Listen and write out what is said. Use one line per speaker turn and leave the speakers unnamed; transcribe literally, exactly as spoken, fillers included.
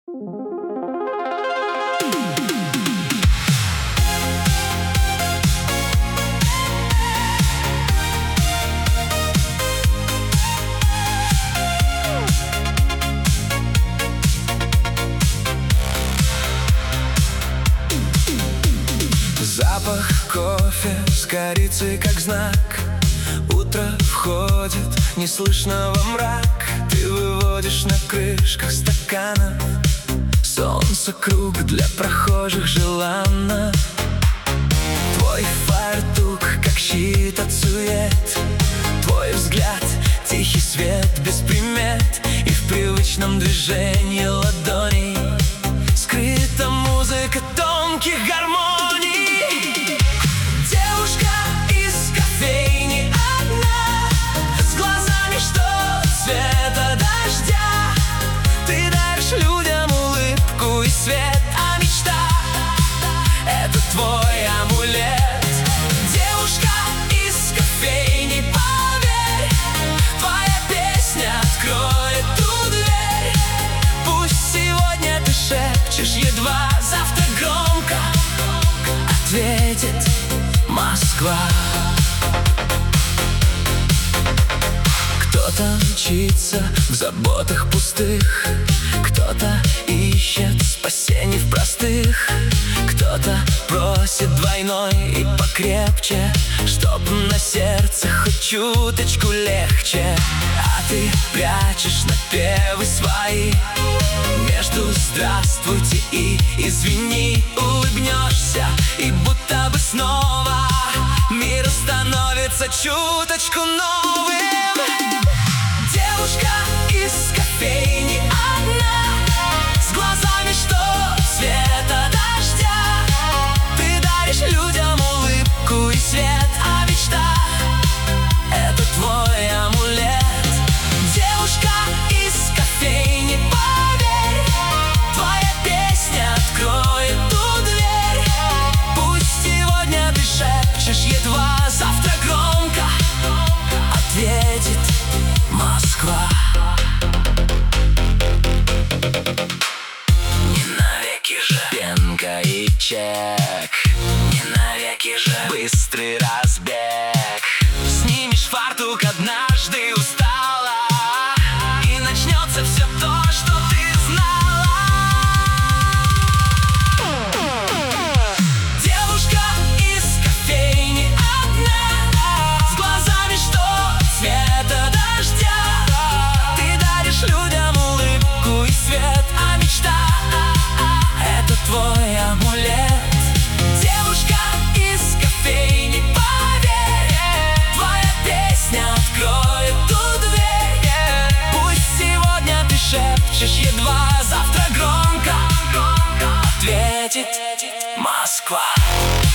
Запах кофе с корицей как знак. Утро входит, неслышно во мрак. Ты выводишь на крышках стаканов. Солнце круг для прохожих желанно. Твой фартук как щит от сует. Твой взгляд тихий свет без примет. И в привычном движении ладоней скрыта музыка тонких гармоний. Свет, а мечта — это твой амулет. Девушка из кофейни, поверь, твоя песня откроет ту дверь. Пусть сегодня ты шепчешь едва, завтра громко ответит Москва. Кто-то мчится в заботах пустых, кто-то ищет спасений в простых, кто-то просит двойной и покрепче, чтоб на сердце хоть чуточку легче. А ты прячешь напевы свои между «здравствуйте» и «извини». Улыбнешься, и будто бы снова мир становится чуточку новым. Девушка из кофейни одна, с глазами, что цвета дождя. Ты даришь людям улыбку и свет, а мечта — это твой амулет. Девушка из кофейни, поверь, твоя песня откроет ту дверь. Пусть сегодня ты шепчешь едва, завтра громко ответит Москва. Не навеки же пенка и чек, не навеки же быстрый разбег. Снимешь фартук однажды, устала, и начнется все то, что ты знала. Девушка из кофейни одна, с глазами, что цвета дождя. Ты даришь людям улыбку и свет, а мечта — это твой амулет. Девушка из кофейни, поверь, твоя песня откроет ту дверь. Пусть сегодня ты шепчешь едва, завтра громко ответит Москва.